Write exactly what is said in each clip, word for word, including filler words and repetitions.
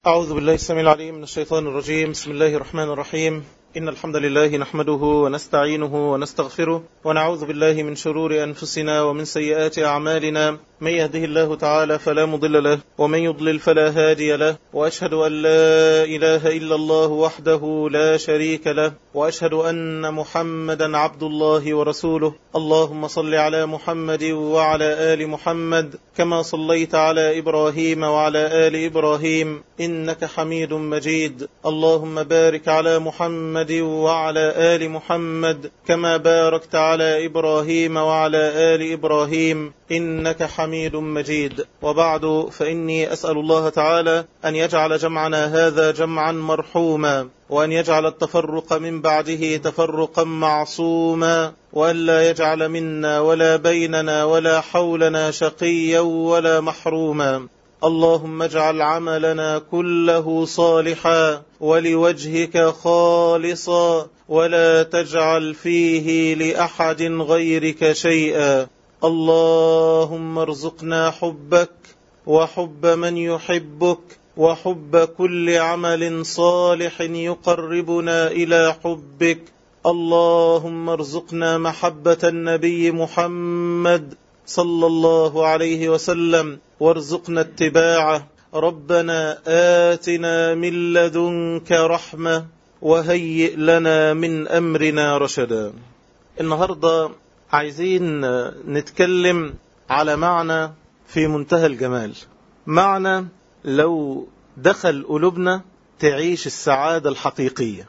أعوذ بالله السميع العليم من الشيطان الرجيم. بسم الله الرحمن الرحيم. إن الحمد لله نحمده ونستعينه ونستغفره ونعوذ بالله من شرور أنفسنا ومن سيئات أعمالنا. من يهده الله تعالى فلا مضل له ومن يضلل فلا هادي له، وأشهد أن لا إله إلا الله وحده لا شريك له، وأشهد أن محمدا عبد الله ورسوله. اللهم صل على محمد وعلى آل محمد كما صليت على إبراهيم وعلى آل إبراهيم إنك حميد مجيد. اللهم بارك على محمد وعلى آل محمد كما باركت على إبراهيم وعلى آل إبراهيم إنك حميد مجيد. وبعد، فإني أسأل الله تعالى أن يجعل جمعنا هذا جمعا مرحوما، وأن يجعل التفرق من بعده تفرقا معصوما، وأن لا يجعل منا ولا بيننا ولا حولنا شقيا ولا محروما. اللهم اجعل عملنا كله صالحا ولوجهك خالصا، ولا تجعل فيه لأحد غيرك شيئا. اللهم ارزقنا حبك وحب من يحبك وحب كل عمل صالح يقربنا إلى حبك. اللهم ارزقنا محبة النبي محمد صلى الله عليه وسلم وارزقنا اتباعه. ربنا آتنا من لدنك رحمة وهيئ لنا من أمرنا رشدا. النهاردة عايزين نتكلم على معنى في منتهى الجمال، معنى لو دخل قلوبنا تعيش السعادة الحقيقية،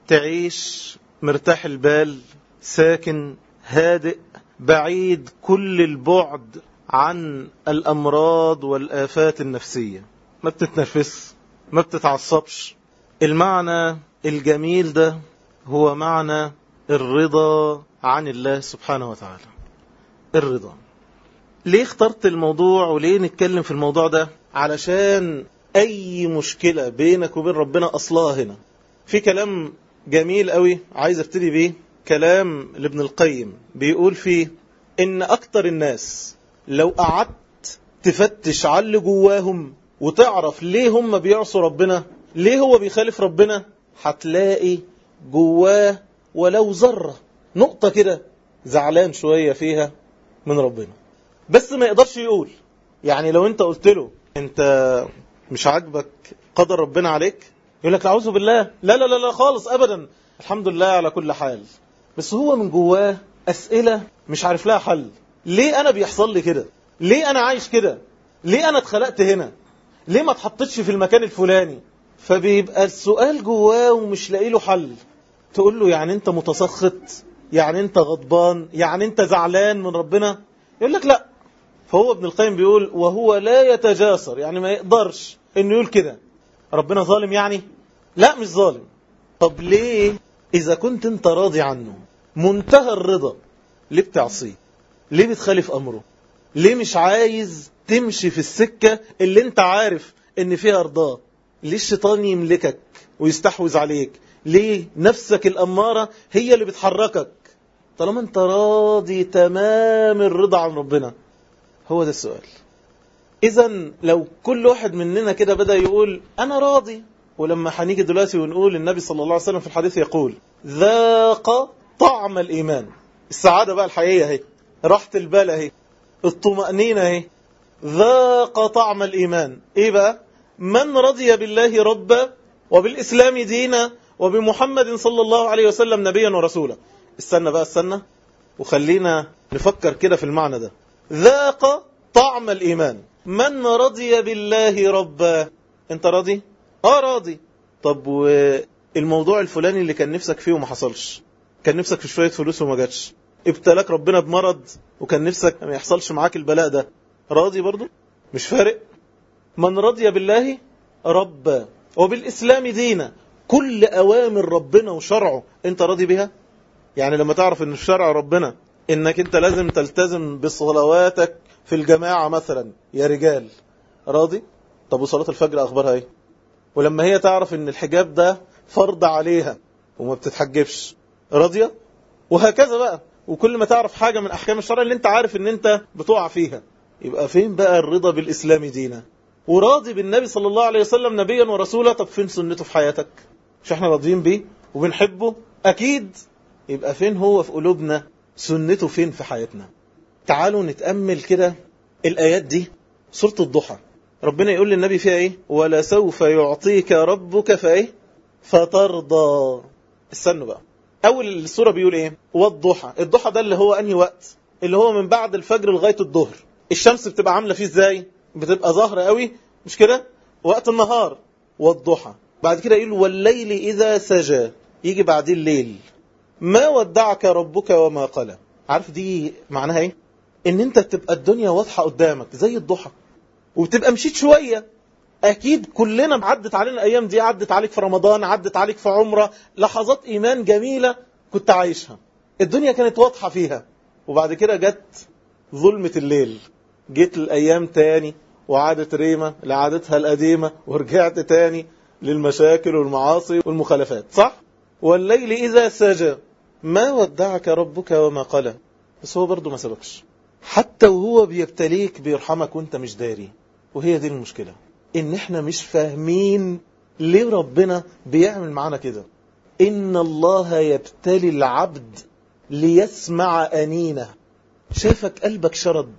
تعيش مرتاح البال، ساكن هادئ، بعيد كل البعد عن الأمراض والآفات النفسية، ما بتتنفس، ما بتتعصبش. المعنى الجميل ده هو معنى الرضا عن الله سبحانه وتعالى. الرضا. ليه اخترت الموضوع وليه نتكلم في الموضوع ده؟ علشان أي مشكلة بينك وبين ربنا أصلها هنا. في كلام جميل قوي عايز ابتدي بيه، كلام لابن القيم بيقول فيه إن أكتر الناس لو قعدت تفتش على اللي جواهم وتعرف ليه هم بيعصوا ربنا، ليه هو بيخالف ربنا، هتلاقي جواه ولو ذرة نقطة كده زعلان شوية فيها من ربنا، بس ما يقدرش يقول. يعني لو انت قلت له انت مش عاجبك قدر ربنا عليك، يقول لك اعوذ بالله، لا لا لا لا خالص ابدا، الحمد لله على كل حال. بس هو من جواه اسئلة مش عارف لها حل. ليه انا بيحصل لي كده؟ ليه انا عايش كده؟ ليه انا اتخلقت هنا؟ ليه ما اتحطتش في المكان الفلاني؟ فبيبقى السؤال جواه ومش لاقي له حل. تقول له يعني انت متسخط، يعني انت غضبان، يعني انت زعلان من ربنا؟ يقول لك لا. فهو ابن القيم بيقول وهو لا يتجاسر، يعني ما يقدرش انه يقول كده. ربنا ظالم يعني؟ لا مش ظالم. طب ليه اذا كنت انت راضي عنه منتهى الرضا ليه بتعصيه؟ ليه بتخالف امره؟ ليه مش عايز تمشي في السكة اللي انت عارف ان فيها رضاه؟ ليه الشيطان يملكك ويستحوذ عليك؟ ليه نفسك الأمارة هي اللي بتحركك طالما انت راضي تمام الرضا عن ربنا؟ هو ده السؤال. إذن لو كل واحد مننا كده بدأ يقول أنا راضي، ولما هنيجي دلوقتي ونقول النبي صلى الله عليه وسلم في الحديث يقول ذاق طعم الإيمان، السعادة بقى الحقيقية اهي، راحة البال اهي، الطمأنينة اهي، ذاق طعم الإيمان. إيه بقى؟ من رضي بالله ربا وبالإسلام دينا وبمحمد صلى الله عليه وسلم نبيا ورسولا. استنى بقى استنى وخلينا نفكر كده في المعنى ده. ذاق طعم الإيمان، من رضي بالله ربا. انت راضي؟ اه راضي. طب والموضوع الفلاني اللي كان نفسك فيه وما حصلش، كان نفسك في شوية فلوس وما جاتش، ابتلاك ربنا بمرض وكان نفسك ما يحصلش معاك البلاء ده، راضي برضو؟ مش فارق. من رضي بالله ربا وبالإسلام دينا، كل أوامر ربنا وشرعه انت راضي بها؟ يعني لما تعرف ان في شرع ربنا انك انت لازم تلتزم بصلواتك في الجماعة مثلا يا رجال، راضي؟ طب وصلاة الفجر اخبارها ايه؟ ولما هي تعرف ان الحجاب ده فرض عليها وما بتتحجبش، راضية؟ وهكذا بقى. وكل ما تعرف حاجة من احكام الشرع اللي انت عارف ان انت بتقع فيها، يبقى فين بقى الرضا بالإسلام دينا؟ وراضي بالنبي صلى الله عليه وسلم نبيا ورسولا، طب فين سنته في حياتك؟ مش احنا راضيين بيه وبنحبه؟ أكيد. يبقى فين هو في قلوبنا؟ سنته فين في حياتنا؟ تعالوا نتأمل كده الآيات دي. سورة الضحى ربنا يقول للنبي فيها ايه؟ ولا سوف يعطيك ربك فايه فترضى. استنوا بقى، أول السورة بيقول ايه؟ والضحى. الضحى ده اللي هو أنهي وقت؟ اللي هو من بعد الفجر لغاية الظهر. الشمس بتبقى عاملة فيه ازاي؟ بتبقى ظاهرة قوي، مش كده؟ وقت النهار. والضحى. بعد كده يقول والليل إذا سجى، يجي بعدين الليل. ما ودعك ربك وما قلى. عارف دي معناها ايه؟ ان انت تبقى الدنيا واضحة قدامك زي الضحى، وبتبقى مشيت شوية. اكيد كلنا عدت علينا الايام دي، عدت عليك في رمضان، عدت عليك في عمرة، لحظات ايمان جميلة كنت عايشها، الدنيا كانت واضحة فيها. وبعد كده جت ظلمة الليل، جيت الايام تاني وعادت ريمة لعادتها القديمة، ورجعت تاني للمشاكل والمعاصي والمخالفات، صح؟ والليل إذا سجى ما ودعك ربك وما قلى. بس هو برضو ما سبكش، حتى وهو بيبتليك بيرحمك وانت مش داري. وهي دي المشكلة، ان احنا مش فاهمين ليه ربنا بيعمل معانا كده. ان الله يبتلي العبد ليسمع أنينه. شايفك قلبك شرد،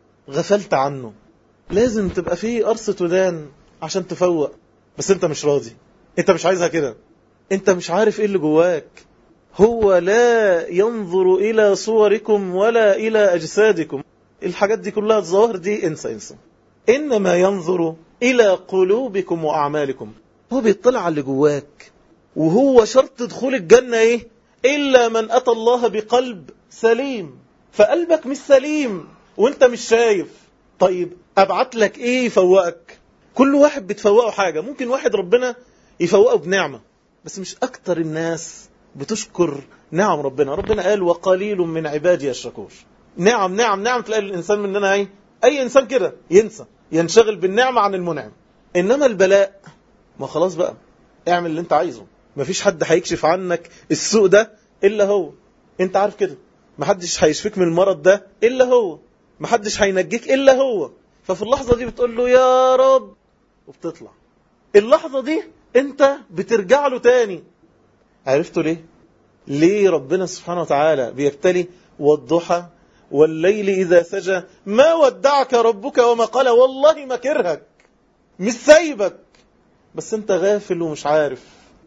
غفلت عنه، لازم تبقى فيه قرصة ودان عشان تفوق. بس انت مش راضي، انت مش عايزها كده، انت مش عارف ايه اللي جواك. هو لا ينظر الى صوركم ولا الى اجسادكم. الحاجات دي كلها الظواهر دي انسى انسى. انما ينظر الى قلوبكم واعمالكم. هو بيطلع على اللي جواك. وهو شرط دخول الجنة ايه؟ الا من اتى الله بقلب سليم. فقلبك مش سليم وانت مش شايف. طيب ابعت لك ايه يفوقك؟ كل واحد بتفوقه حاجة. ممكن واحد ربنا يفوقه بنعمة، بس مش أكتر الناس بتشكر نعم ربنا. ربنا قال وقليل من عبادي الشكور. نعم نعم نعم. تلاقي الإنسان مننا أي أي إنسان كده ينسى، ينشغل بالنعمة عن المنعم. إنما البلاء ما خلاص بقى، اعمل اللي انت عايزه. مفيش حد هيكشف عنك السوء ده إلا هو. انت عارف كده. محدش هيشفيك من المرض ده إلا هو. محدش هينجيك إلا هو. ففي اللحظة دي بتقول له يا رب، وبتطلع. اللحظة دي انت بترجع له تاني. عرفتوا ليه؟ ليه ربنا سبحانه وتعالى بيبتلي؟ والضحى والليل إذا سجى ما ودعك ربك وما قلى. والله ما كرهك، مش سايبك، بس انت غافل ومش عارف.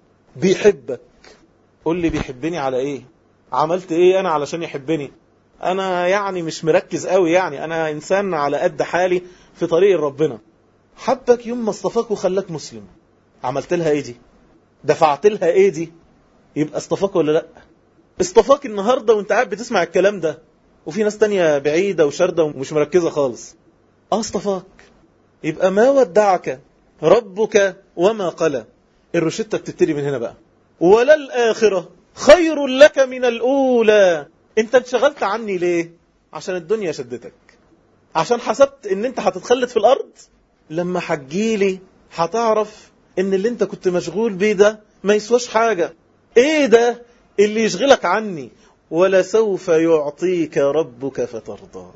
بيحبك. قول لي بيحبني على ايه؟ عملت ايه انا علشان يحبني؟ انا يعني مش مركز قوي، يعني انا انسان على قد حالي في طريق ربنا. حبك يوم ما اصطفاك وخلاك مسلم. عملت لها ايه دي؟ دفعت لها ايه دي؟ يبقى اصطفاك ولا لا؟ اصطفاك النهاردة وانت قاعد بتسمع الكلام ده، وفي ناس تانية بعيدة وشاردة ومش مركزة خالص. اه اصطفاك. يبقى ما ودعك ربك وما قلى. الروشتة بتبتدي من هنا بقى. ولا الآخرة خير لك من الأولى. انت انشغلت عني ليه؟ عشان الدنيا شدتك، عشان حسبت ان انت هتتخلد في الارض. لما حجيلي هتعرف ان اللي انت كنت مشغول بيه ده ما يسواش حاجة. ايه ده اللي يشغلك عني؟ ولا سوف يعطيك ربك فترضى.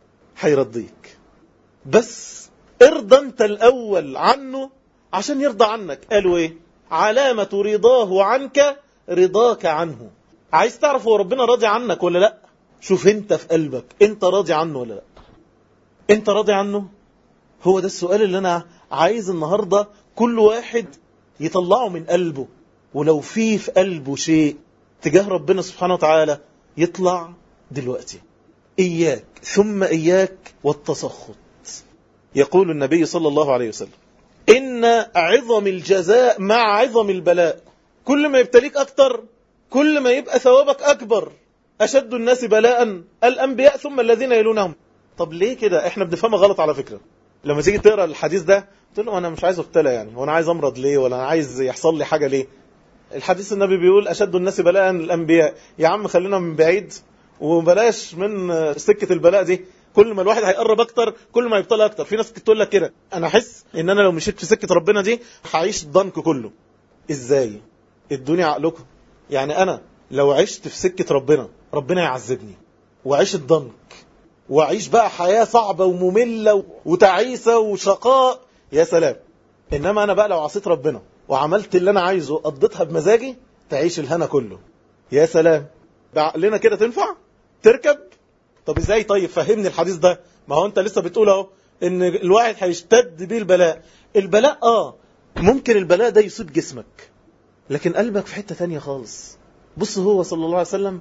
هيرضيك، بس ارضى انت الاول عنه عشان يرضى عنك. قالوا ايه؟ علامة رضاه عنك رضاك عنه. عايز تعرف هو ربنا راضي عنك ولا لا؟ شوف انت في قلبك، انت راضي عنه ولا لا؟ انت راضي عنه؟ هو ده السؤال اللي انا عايز النهاردة كل واحد يطلعه من قلبه. ولو في في قلبه شيء تجاه ربنا سبحانه وتعالى يطلع دلوقتي. إياك ثم إياك والتسخط. يقول النبي صلى الله عليه وسلم إن عظم الجزاء مع عظم البلاء. كل ما يبتليك أكتر كل ما يبقى ثوابك أكبر. أشد الناس بلاء الأنبياء ثم الذين يلونهم. طب ليه كده؟ احنا بنفهمها غلط على فكرة. لما تيجي تقرأ الحديث ده تقول له أنا مش عايز أبتلى، يعني وأنا عايز أمرض ليه، ولا أنا عايز يحصل لي حاجة ليه؟ الحديث النبي بيقول أشد الناس بلاء الأنبياء. يا عم خلينا من بعيد وبلاش من سكة البلاء دي. كل ما الواحد هيقرب أكتر كل ما يبتلى أكتر. في ناس تقول لك كده، أنا أحس إن أنا لو مشيت في سكة ربنا دي هعيش الضنك كله. إزاي؟ ادوني عقلكم. يعني أنا لو عشت في سكة ربنا ربنا يعذبني وعيش الضنك وعيش بقى حياة صعبة ومملة وتعيسة وشقاء. يا سلام. إنما أنا بقى لو عصيت ربنا وعملت اللي أنا عايزه قضيتها بمزاجي تعيش الهنا كله. يا سلام. بعقلنا كده تنفع تركب؟ طب ازاي؟ طيب فهمني الحديث ده. ما هو انت لسه بتقول اهو ان الواحد هيشتد بيه البلاء. البلاء اه ممكن البلاء ده يصيب جسمك لكن قلبك في حتة تانية خالص. بص هو صلى الله عليه وسلم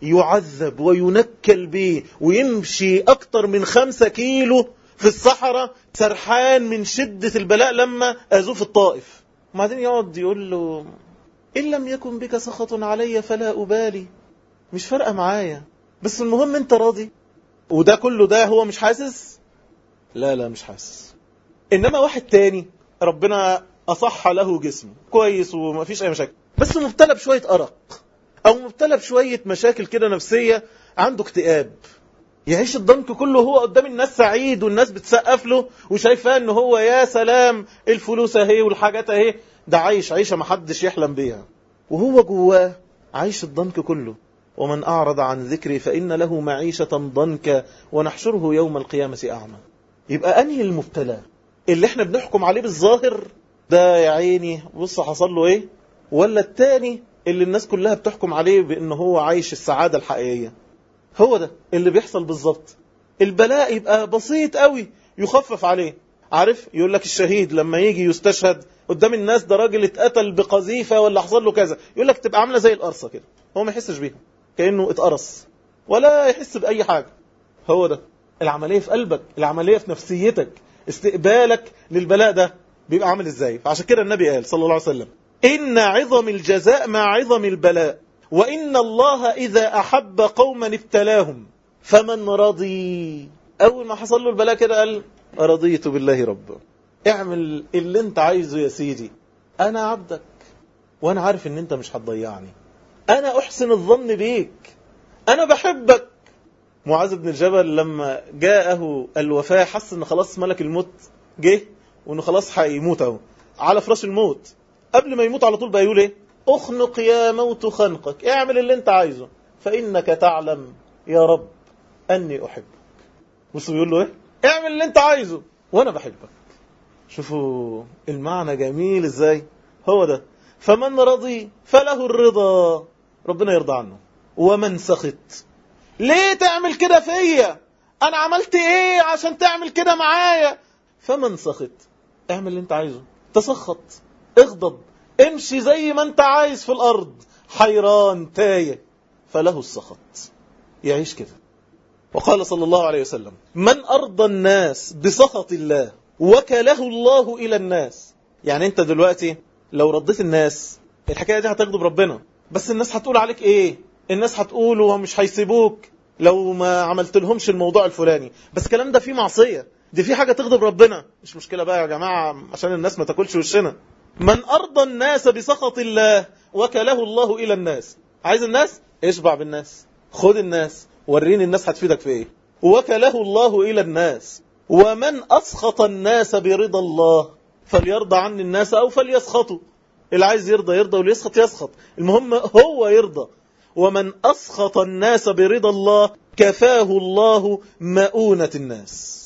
يعذب وينكل بيه ويمشي اكتر من خمسة كيلو في الصحراء سرحان من شدة البلاء لما اذوه في الطائف. وبعدين يقعد يقول له إن لم يكن بك سخط علي فلا أبالي، مش فارقة معايا بس المهم انت راضي. وده كله ده هو مش حاسس؟ لا لا مش حاسس. إنما واحد تاني ربنا أصح له جسمه كويس وما فيش أي مشاكل بس مبتلى بشوية أرق أو مبتلى بشوية مشاكل كده نفسية، عنده اكتئاب، يعيش الضنك كله هو قدام الناس سعيد والناس بتسقف له وشايفاه ان هو يا سلام الفلوس اهي والحاجات اهي، ده عايش عيشة محدش يحلم بيها وهو جواه عايش الضنك كله. ومن أعرض عن ذكري فإن له معيشة ضنكا ونحشره يوم القيامة أعمى. يبقى أنهي المبتلى اللي احنا بنحكم عليه بالظاهر ده يا عيني بص حصل له ايه، ولا التاني اللي الناس كلها بتحكم عليه بأنه هو عايش السعادة الحقيقية؟ هو ده اللي بيحصل بالظبط. البلاء يبقى بسيط قوي يخفف عليه. عارف يقول لك الشهيد لما يجي يستشهد قدام الناس ده راجل اتقتل بقذيفة ولا حصل له كذا، يقول لك تبقى عاملة زي القرصة كده، هو ما يحسش بيها كأنه اتقرص ولا يحس بأي حاجة. هو ده العملية في قلبك، العملية في نفسيتك، استقبالك للبلاء ده بيبقى عامل ازاي. فعشان كده النبي قال صلى الله عليه وسلم إن عظم الجزاء مع عظم البلاء وإن الله إذا أحب قوما ابتلاهم فمن رضي. أول ما حصل له البلاء كده قال رضيت بالله رب، اعمل اللي انت عايزه يا سيدي، أنا عبدك وأنا عارف ان انت مش هتضيعني، أنا أحسن الظن بيك، أنا بحبك. معاذ بن الجبل لما جاءه الوفاة حس ان خلاص ملك الموت جه وانه خلاص هيموت اهو على فراش الموت، قبل ما يموت على طول بقى يقول ايه؟ اخنق يا موت خنقك، اعمل اللي انت عايزه فإنك تعلم يا رب أني أحبك. بصوا بيقول له ايه؟ اعمل اللي انت عايزه وانا بحبك. شوفوا المعنى جميل ازاي. هو ده فمن رضي فله الرضا، ربنا يرضى عنه. ومن سخط، ليه تعمل كده فيا؟ انا عملت ايه عشان تعمل كده معايا؟ فمن سخط، اعمل اللي انت عايزه، تسخط، اغضب، امشي زي ما انت عايز في الارض، حيران تايه، فله السخط، يعيش كده. وقال صلى الله عليه وسلم من أرضى الناس بسخط الله وكله الله إلى الناس. يعني انت دلوقتي لو رضيت الناس الحكاية دي هتغضب ربنا، بس الناس هتقول عليك ايه؟ الناس هتقول ومش هيسيبوك لو ما عملت لهمش الموضوع الفلاني، بس الكلام ده فيه معصية، دي فيه حاجة تغضب ربنا. مش مشكلة بقى يا جماعة عشان الناس ما تاكلش وشنا. من أرضى الناس بسخط الله وكله الله إلى الناس. عايز الناس؟ اشبع بالناس، خد الناس، وريني الناس هتفيدك في ايه. وكله الله إلى الناس. ومن أسخط الناس برضا الله فليرضى عن الناس أو فليسخطوا. اللي عايز يرضى يرضى واللي يسخط يسخط، المهم هو يرضى. ومن أسخط الناس برضا الله كفاه الله مؤونة الناس.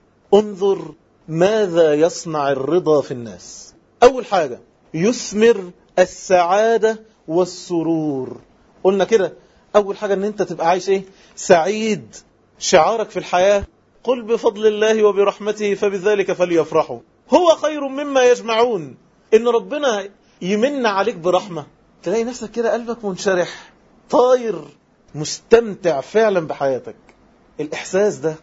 انظر ماذا يصنع الرضا في الناس. أول حاجة يثمر السعادة والسرور. قلنا كده أول حاجة أن أنت تبقى عايش إيه؟ سعيد. شعارك في الحياة قل بفضل الله وبرحمته فبذلك فليفرحوا هو خير مما يجمعون. إن ربنا يمن عليك برحمة تلاقي نفسك كده قلبك منشرح طاير مستمتع فعلا بحياتك. الإحساس ده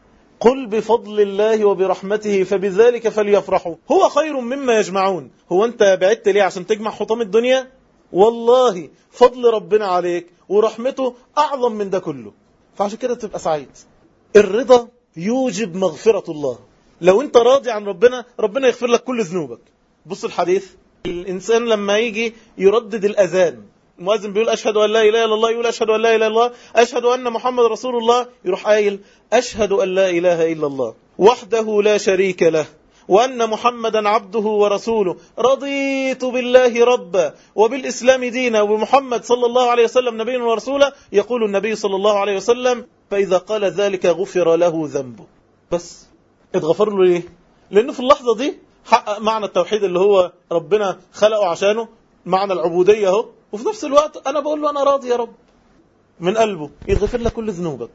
قل بفضل الله وبرحمته فبذلك فليفرحوا هو خير مما يجمعون. هو أنت بعدت ليه عشان تجمع حطام الدنيا؟ والله فضل ربنا عليك ورحمته أعظم من ده كله، فعشان كده تبقى سعيد. الرضا يوجب مغفرة الله. لو أنت راضي عن ربنا ربنا يغفر لك كل ذنوبك. بص الحديث، الإنسان لما يجي يردد الأذان، المؤذن بيقول أشهد أن لا إله إلا الله، يقول أشهد أن لا إله إلا الله، أشهد أن محمد رسول الله، يروح قايل أشهد أن لا إله إلا الله وحده لا شريك له وأن محمدا عبده ورسوله رضيت بالله ربا وبالإسلام دينا وبمحمد صلى الله عليه وسلم نبيا ورسولا. يقول النبي صلى الله عليه وسلم فإذا قال ذلك غفر له ذنبه. بس اتغفر له ليه؟ لأنه في اللحظة دي حقق معنى التوحيد اللي هو ربنا خلقه عشانه، معنى العبودية اهو، وفي نفس الوقت أنا بقول له أنا راضي يا رب من قلبه، يغفر لك كل ذنوبك.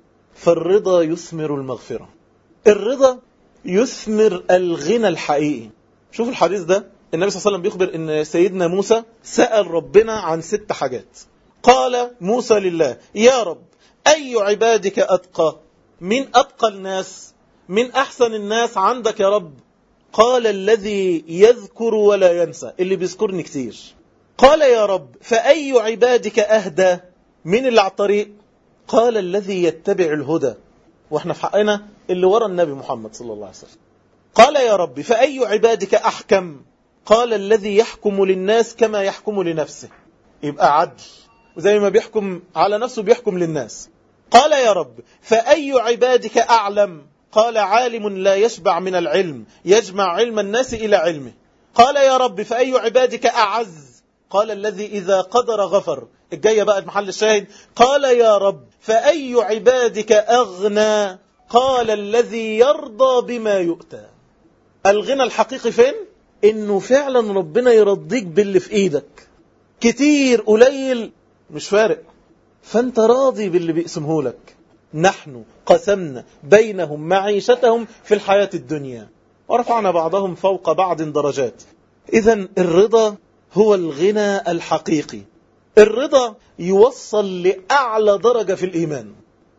فالرضا يثمر المغفرة، الرضا يثمر الغنى الحقيقي. شوف الحديث ده، النبي صلى الله عليه وسلم بيخبر ان سيدنا موسى سأل ربنا عن ست حاجات. قال موسى لله: يا رب أي عبادك أتقى؟ من أتقى الناس؟ من أحسن الناس عندك يا رب؟ قال: الذي يذكر ولا ينسى، اللي بيذكرني كتير. قال: يا رب فأي عبادك أهدى؟ من اللي على الطريق؟ قال: الذي يتبع الهدى، واحنا في حقنا اللي ورا النبي محمد صلى الله عليه وسلم. قال: يا رب فأي عبادك أحكم؟ قال: الذي يحكم للناس كما يحكم لنفسه، يبقى عدل، وزي ما بيحكم على نفسه بيحكم للناس. قال: يا رب فأي عبادك أعلم؟ قال: عالم لا يشبع من العلم، يجمع علم الناس إلى علمه. قال: يا رب فأي عبادك أعز؟ قال: الذي إذا قدر غفر. الجاية بقى المحل الشاهد: قال: يا رب فأي عبادك أغنى؟ قال: الذي يرضى بما يؤتى. الغنى الحقيقي فين؟ إنه فعلا ربنا يرضيك باللي في إيدك، كتير قليل مش فارق، فأنت راضي باللي بيقسمه لك. نحن قسمنا بينهم معيشتهم في الحياة الدنيا ورفعنا بعضهم فوق بعض درجات. إذن الرضا هو الغنى الحقيقي. الرضا يوصل لأعلى درجة في الإيمان.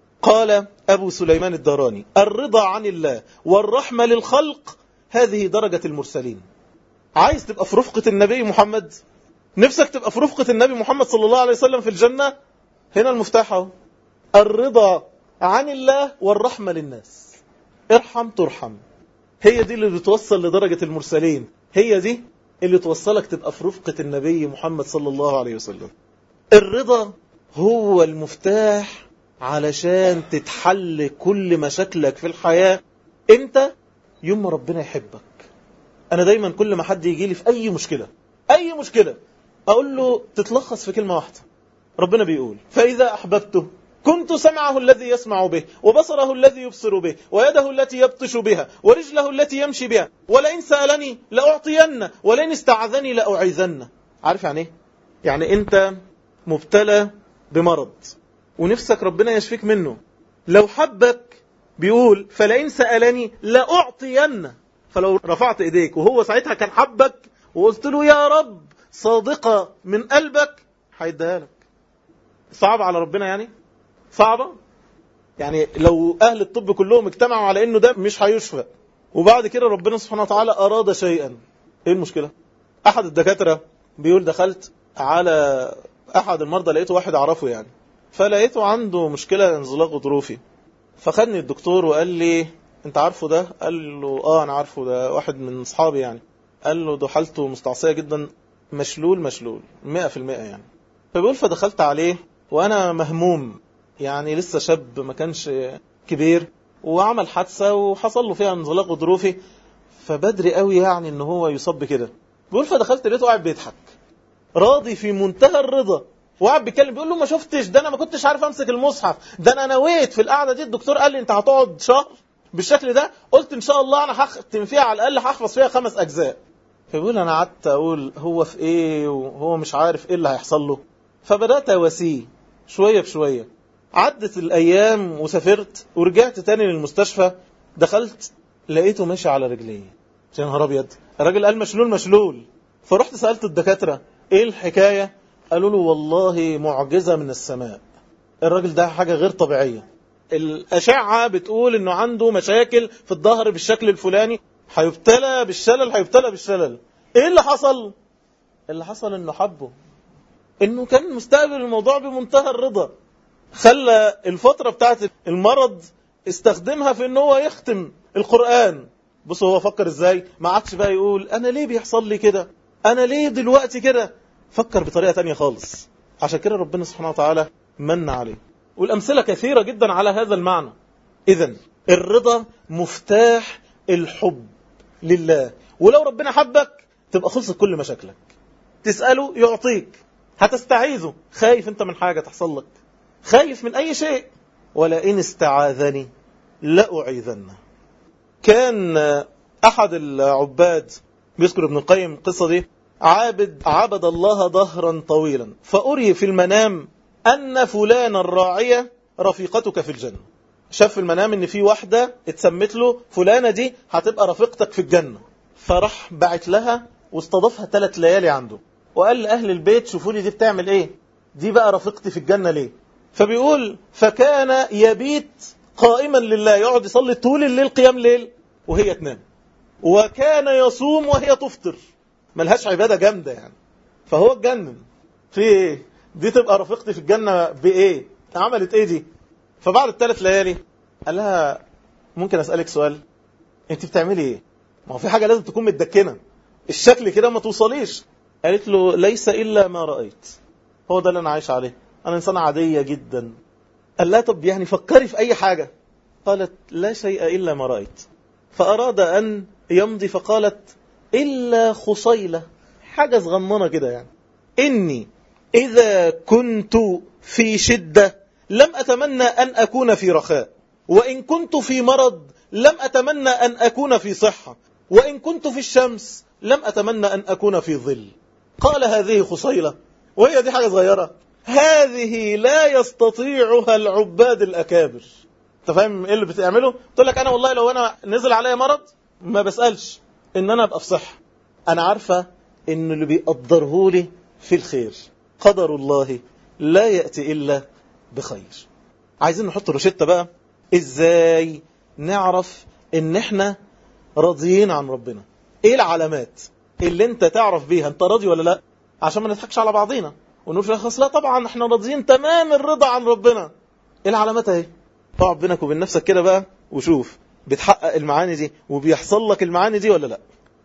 قال أبو سليمان الداراني: الرضا عن الله والرحمة للخلق هذه درجة المرسلين. عايز تبقى في رفقة النبي محمد؟ نفسك تبقى في رفقة النبي محمد صلى الله عليه وسلم في الجنة؟ هنا المفتاح اهو، الرضا عن الله والرحمة للناس. ارحم ترحم، هي دي اللي بتوصل لدرجة المرسلين، هي دي اللي توصلك تبقى في رفقة النبي محمد صلى الله عليه وسلم. الرضا هو المفتاح علشان تتحل كل مشاكلك في الحياة. انت يوم ما ربنا يحبك. انا دايما كل ما حد يجي لي في اي مشكلة اي مشكلة اقول له تتلخص في كلمة واحدة. ربنا بيقول: فإذا أحببته كنت سمعه الذي يسمع به، وبصره الذي يبصر به، ويده التي يبطش بها، ورجله التي يمشي بها، ولئن سألني لأعطين، ولئن استعاذني لأعيذن. عارف يعني ايه؟ يعني انت مبتلى بمرض ونفسك ربنا يشفيك منه، لو حبك بيقول: فلئن سألني لأعطين. فلو رفعت ايديك وهو ساعتها كان حبك وقلت له يا رب صادقة من قلبك، هيديها لك. صعب على ربنا يعني؟ صعبة؟ يعني لو أهل الطب كلهم اجتمعوا على إنه ده مش هيشفى، وبعد كده ربنا سبحانه وتعالى أراد شيئا، إيه المشكلة؟ أحد الدكاترة بيقول: دخلت على أحد المرضى لقيته واحد أعرفه يعني، فلقيته عنده مشكلة انزلاق غضروفي، فخدني الدكتور وقال لي: أنت عارفه ده؟ قال له: آه أنا عارفه، ده واحد من أصحابي يعني. قال له: ده حالته مستعصية جدا، مشلول مشلول مئة في المئة يعني. فبيقول: فدخلت عليه وأنا مهموم، يعني لسه شاب ما كانش كبير، وعمل حادثة وحصل له فيها انزلاق غضروفي، فبدري قوي يعني ان هو يصاب كده. بيقول: فدخلت لقيته قاعد بيضحك راضي في منتهى الرضا، وقاعد بيتكلم بيقول له: ما شفتش ده، انا ما كنتش عارف امسك المصحف، ده انا نويت في القعده دي، الدكتور قال لي انت هتقعد شهر بالشكل ده، قلت ان شاء الله انا هختم فيها على الاقل هحفظ فيها خمس اجزاء. فبيقول: انا قعدت اقول هو في ايه وهو مش عارف ايه اللي هيحصل له، فبدات اواسيه شويه بشويه. عدت الايام وسافرت ورجعت تاني للمستشفى، دخلت لقيته ماشي على رجليه. يا نهار ابيض، الراجل قال مشلول مشلول. فرحت سالت الدكاتره ايه الحكايه، قالوا له: والله معجزه من السماء، الراجل ده حاجه غير طبيعيه، الاشعه بتقول انه عنده مشاكل في الظهر بالشكل الفلاني، هيبتلى بالشلل هيبتلى بالشلل. ايه اللي حصل؟ اللي حصل انه حبه، انه كان مستقبل الموضوع بمنتهى الرضا، خلى الفترة بتاعت المرض استخدمها في انه هو يختم القرآن. بص هو فكر ازاي، ما عادش بقى يقول انا ليه بيحصل لي كده، انا ليه دلوقتي كده، فكر بطريقة تانية خالص. عشان كده ربنا سبحانه وتعالى من عليه، والامثلة كثيرة جدا على هذا المعنى. اذن الرضا مفتاح الحب لله، ولو ربنا حبك تبقى خلصت كل مشاكلك. تسأله يعطيك، هتستعيذه، خايف انت من حاجة تحصل لك، خايف من أي شيء، ولئن استعاذني لأعيذنه. كان أحد العباد بيذكر ابن القيم القصة دي، عابد عبد الله ظهرا طويلا، فأري في المنام أن فلان الراعية رفيقتك في الجنة. شاف في المنام ان في واحدة اتسمت له فلانة دي هتبقى رفيقتك في الجنة، فراح بعت لها واستضافها ثلاث ليالي عنده، وقال لأهل البيت شوفوا لي دي بتعمل ايه، دي بقى رفيقتي في الجنة ليه. فبيقول فكان يبيت قائما لله، يقعد يصلي طول الليل قيام ليل وهي تنام، وكان يصوم وهي تفطر، ملهاش عبادة جامدة يعني. فهو اتجنن في ايه، دي تبقى رفيقتي في الجنة بايه، عملت ايه دي. فبعد الثلاث ليالي قال لها ممكن اسألك سؤال، انت بتعملي ايه؟ ما هو في حاجة لازم تكون متدكنة، الشكل كده ما توصليش. قالت له ليس إلا ما رأيت، هو ده اللي أنا عايش عليه، أنا إنسانة عادية جدا. قال لها طب يعني فكري في أي حاجة. قالت لا شيء إلا ما رأيت. فأراد أن يمضي فقالت إلا خصيلة، حاجة صغننة كده يعني، إني إذا كنت في شدة لم أتمنى أن أكون في رخاء، وإن كنت في مرض لم أتمنى أن أكون في صحة، وإن كنت في الشمس لم أتمنى أن أكون في ظل. قال هذه خصيلة، وهي دي حاجة صغيرة، هذه لا يستطيعها العباد الأكابر. انت فاهم ايه اللي بتعمله؟ تقول لك انا والله لو انا نزل عليا مرض ما بسألش ان انا ابقى في صحة، انا عارفة ان اللي بيقدره لي في الخير، قدر الله لا يأتي الا بخير. عايزين نحط روشتة بقى ازاي نعرف ان احنا راضيين عن ربنا. ايه العلامات اللي انت تعرف بيها انت راضي ولا لا، عشان ما نضحكش على بعضينا ونقول في الخاص لا طبعا احنا راضيين تمام الرضا عن ربنا. ايه العلامات اهي، اقعد بينك وبين نفسك كده بقى وشوف بتحقق المعاني دي وبيحصل لك المعاني دي ولا لا.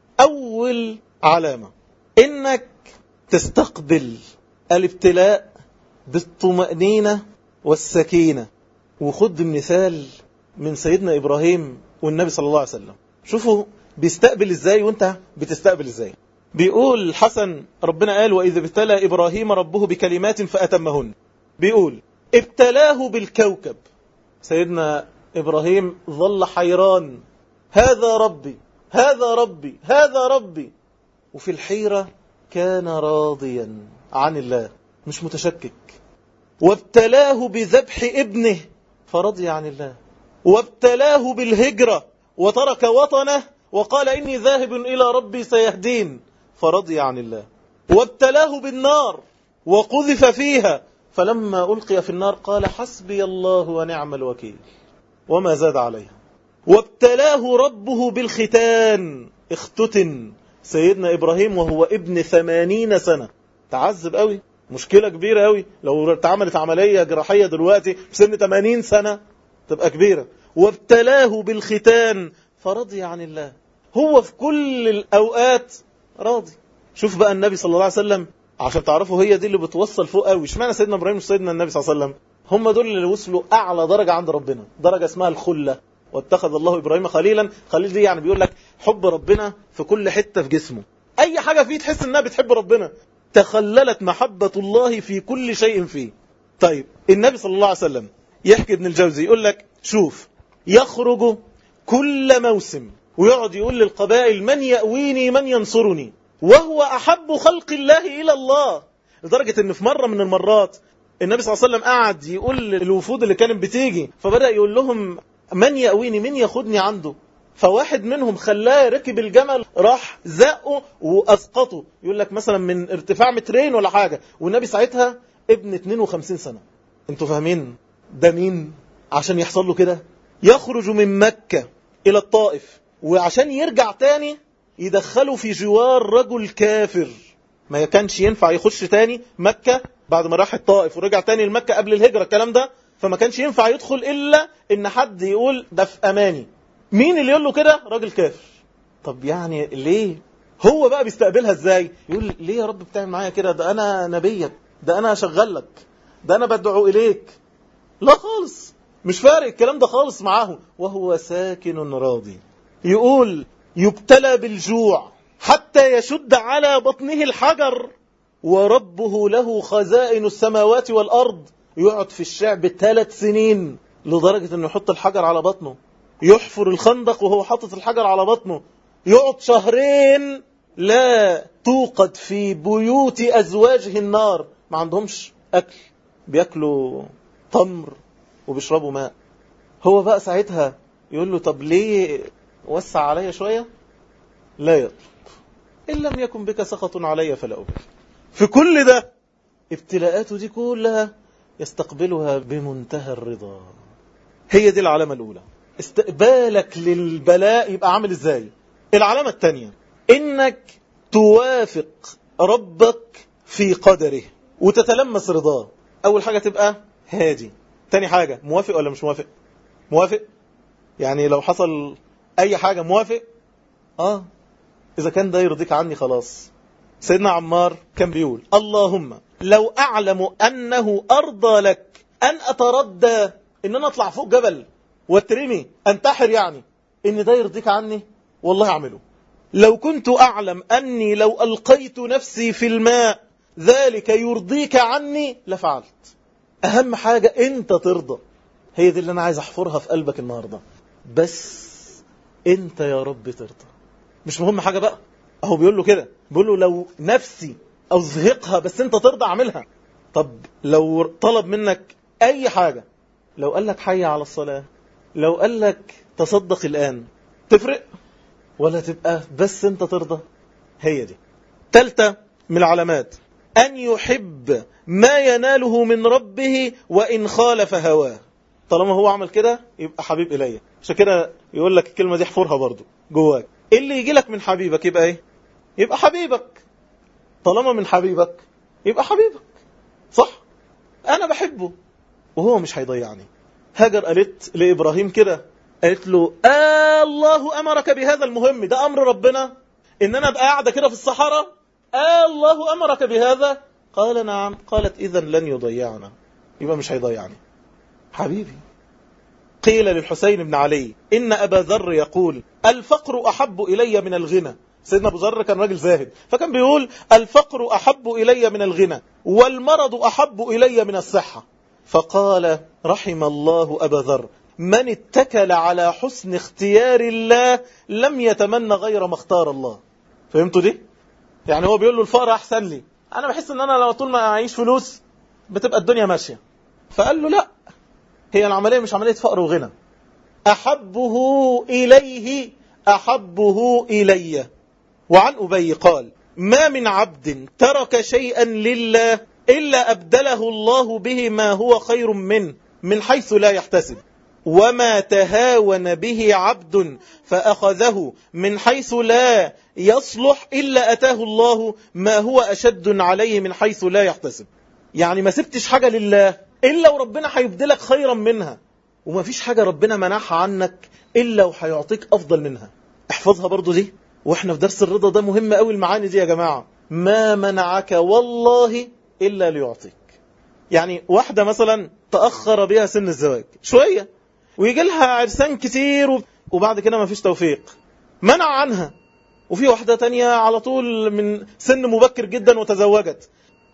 اول علامة انك تستقبل الابتلاء بالطمأنينة والسكينة. وخد مثال من سيدنا إبراهيم والنبي صلى الله عليه وسلم، شوفوا بيستقبل ازاي وانت بتستقبل ازاي. بيقول الحسن ربنا قال وإذا ابتلى إبراهيم ربه بكلمات فأتمهن، بيقول ابتلاه بالكوكب. سيدنا إبراهيم ظل حيران، هذا ربي هذا ربي هذا ربي، وفي الحيرة كان راضيا عن الله مش متشكك. وابتلاه بذبح ابنه فرضي عن الله، وابتلاه بالهجرة وترك وطنه وقال إني ذاهب إلى ربي سيهدين فرضي عن الله. وابتلاه بالنار وقذف فيها فلما ألقي في النار قال حسبي الله ونعم الوكيل وما زاد عليها. وابتلاه ربه بالختان، اختتن سيدنا إبراهيم وهو ابن ثمانين سنة، تعذب قوي، مشكلة كبيرة قوي، لو اتعملت عملية جراحية دلوقتي بسن ثمانين سنة تبقى كبيرة. وابتلاه بالختان فرضي عن الله، هو في كل الأوقات راضي. شوف بقى النبي صلى الله عليه وسلم عشان تعرفوا هي دي اللي بتوصل فوق قوي. اشمعنى سيدنا إبراهيم مش سيدنا النبي صلى الله عليه وسلم؟ هم دول اللي وصلوا أعلى درجة عند ربنا، درجة اسمها الخلة. واتخذ الله إبراهيم خليلا، خليل دي يعني بيقول لك حب ربنا في كل حتة في جسمه، أي حاجة فيه تحس إنها بتحب ربنا، تخللت محبة الله في كل شيء فيه. طيب النبي صلى الله عليه وسلم يحكي ابن الجوزي يقول لك شوف يخرج كل موسم ويقعد يقول للقبائل من يأويني من ينصرني، وهو أحب خلق الله إلى الله، لدرجة ان في مرة من المرات النبي صلى الله عليه وسلم قعد يقول للوفود اللي كانت بتيجي، فبدأ يقول لهم من يأويني من ياخدني عنده. فواحد منهم خلاه ركب الجمل راح زقه وأسقطه، يقول لك مثلا من ارتفاع مترين ولا حاجة، والنبي ساعتها ابن اثنين وخمسين سنة. انتوا فاهمين ده مين عشان يحصل له كده؟ يخرج من مكة إلى الطائف وعشان يرجع تاني يدخله في جوار رجل كافر، ما كانش ينفع يخش تاني مكة بعد ما راح الطائف ورجع تاني لمكة قبل الهجرة الكلام ده، فما كانش ينفع يدخل إلا إن حد يقول ده في أماني. مين اللي يقول له كده؟ راجل كافر. طب يعني ليه؟ هو بقى بيستقبلها ازاي؟ يقول ليه يا رب بتعمل معايا كده؟ ده أنا نبيك، ده أنا شغال لك، ده أنا بدعو إليك. لا خالص، مش فارق الكلام ده خالص معاه، وهو ساكن راضي. يقول يبتلى بالجوع حتى يشد على بطنه الحجر وربه له خزائن السماوات والأرض، يقعد في الشعب ثلاث سنين لدرجة أنه يحط الحجر على بطنه، يحفر الخندق وهو حاطط الحجر على بطنه، يقعد شهرين لا توقد في بيوت أزواجه النار، ما عندهمش أكل، بيأكلوا تمر وبيشربوا ماء. هو بقى ساعتها يقول له طب ليه وسع عليا شوية؟ لا يطلب. إن لم يكن بك سخط علي فلا أبالي. في كل ده ابتلاءاته دي كلها يستقبلها بمنتهى الرضا. هي دي العلامة الأولى. استقبالك للبلاء يبقى عامل ازاي؟ العلامة الثانية انك توافق ربك في قدره وتتلمس رضاه. اول حاجة تبقى هادي. تاني حاجة موافق ولا مش موافق؟ موافق يعني لو حصل اي حاجة موافق. اه اذا كان ده يرضيك عني خلاص. سيدنا عمار كان بيقول اللهم لو اعلم انه ارضى لك ان اتردى ان انا اطلع فوق جبل واترمي انتحر، يعني ان ده يرضيك عني والله اعمله. لو كنت اعلم اني لو القيت نفسي في الماء ذلك يرضيك عني لفعلت. اهم حاجة انت ترضى. هي دي اللي انا عايز احفرها في قلبك النهاردة. بس انت يا رب ترضى. مش مهم حاجة بقى. اهو بيقول له كده، بيقول له لو نفسي ازهقها بس انت ترضى اعملها. طب لو طلب منك اي حاجة، لو قال لك حي على الصلاة، لو قال لك تصدق الآن، تفرق ولا تبقى بس انت ترضى؟ هي دي. ثالثة من العلامات أن يحب ما يناله من ربه وإن خالف هواه. طالما هو عمل كده يبقى حبيب إليه. عشان كده يقول لك الكلمة دي احفرها برضو جواك. اللي يجي لك من حبيبك يبقى ايه؟ يبقى حبيبك. طالما من حبيبك يبقى حبيبك، صح؟ أنا بحبه وهو مش هيضيعني. هاجر قالت لإبراهيم كده، قالت له آه الله أمرك بهذا المهم، ده أمر ربنا إن أنا أبقى قاعدة كده في الصحراء؟ آه الله أمرك بهذا؟ قال نعم. قالت إذن لن يضيعنا، يبقى مش هيضيعني حبيبي. قيل للحسين بن علي إن أبا ذر يقول الفقر أحب إلي من الغنى. سيدنا أبو ذر كان راجل زاهد، فكان بيقول الفقر أحب إلي من الغنى والمرض أحب إلي من الصحة. فقال رحم الله أبا ذر من اتكل على حسن اختيار الله لم يتمنى غير ما اختار الله. فهمتوا دي؟ يعني هو بيقول له الفقر أحسن لي، أنا بحس أن أنا لو طول ما أعيش فلوس بتبقى الدنيا ماشية. فقال له لا، هي العملية مش عملية فقر وغنى. أحبه إليه أحبه إلي. وعن أبي قال ما من عبد ترك شيئا لله إلا أبدله الله به ما هو خير منه من حيث لا يحتسب، وما تهاون به عبد فأخذه من حيث لا يصلح إلا أتاه الله ما هو أشد عليه من حيث لا يحتسب. يعني ما سبتش حاجة لله إلا وربنا هيبدلك خيرا منها، وما فيش حاجة ربنا منعها عنك إلا وهيعطيك أفضل منها. احفظها برضو دي، وإحنا في درس الرضا ده مهم قوي المعاني دي يا جماعة. ما منعك والله إلا ليعطيك. يعني واحدة مثلا تأخر بها سن الزواج شوية ويجي لها عرسان كتير وبعد كده ما فيش توفيق، منع عنها. وفي واحدة تانية على طول من سن مبكر جدا وتزوجت،